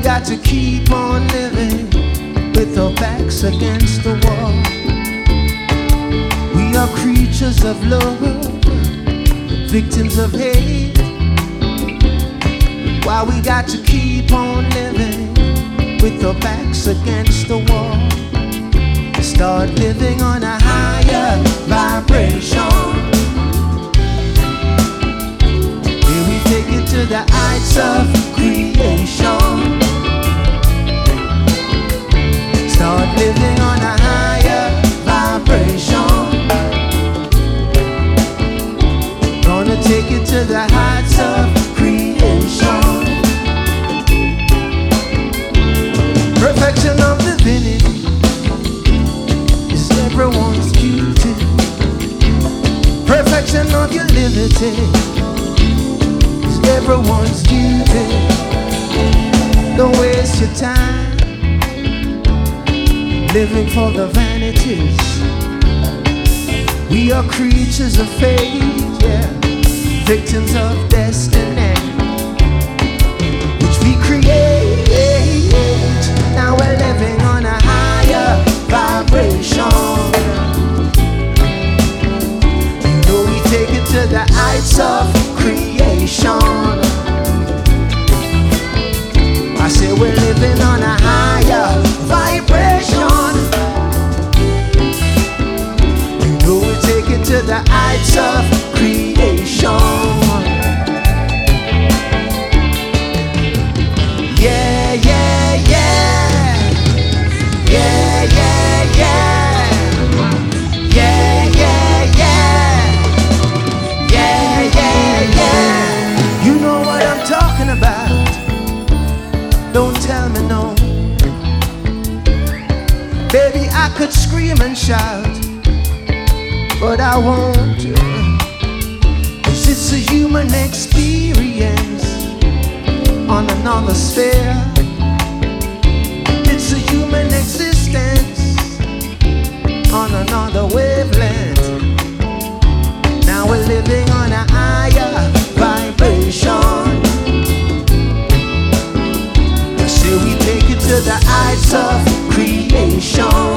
got to keep on living with our backs against the wall. We are creatures of love, victims of hate. Why we got to keep on living with our backs against the wall? Start living on a higher vibration. Here we take it to the heights of creation. Start living on a higher vibration. Gonna take it to the heights of creation. Perfection of divinity is everyone's duty. Perfection of your liberty is everyone's duty. Don't waste your time living for the vanities. We are creatures of fate, yeah, victims of destiny, which we create. Now we're living on a higher vibration. You know we take it to the heights of creation. I say we're living on a higher vibration. You know we take it to the heights of creation. Yeah, yeah, yeah. Yeah, yeah, yeah. Yeah, yeah, yeah. Yeah, yeah, yeah. You know what I'm talking about. Don't tell me no. Baby, I could scream and shout, but I won't. 'Cause it's a human experience on another sphere. It's a human existence on another wavelength. Now we're living on a higher vibration. So we take it to the heights of creation.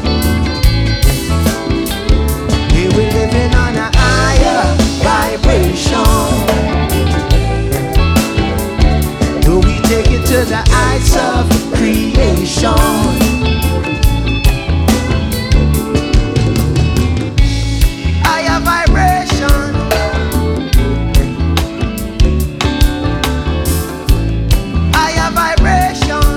Here we're living on a higher vibration. So we take it to the heights of creation. Higher vibration. Higher vibration.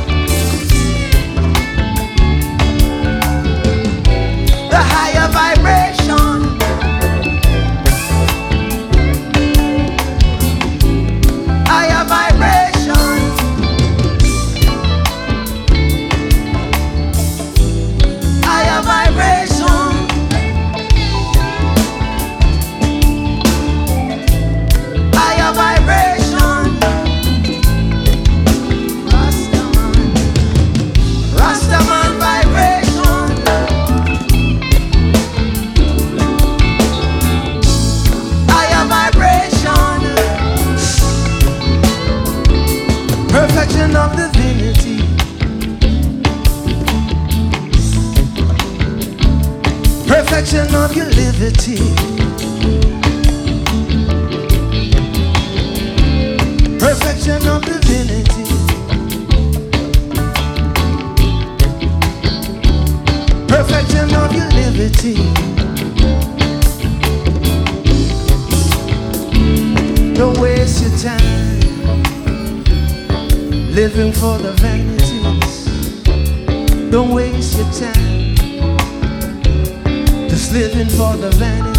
The higher vibration. Higher vibration. Higher vibration. Higher vibration. Rastaman. Rastaman vibration. Higher vibration. Perfection of divinity. Perfection of your liberty. Perfection of divinity. Perfection of your liberty. Don't waste your time living for the vanities. Don't waste your time just living for the vanities.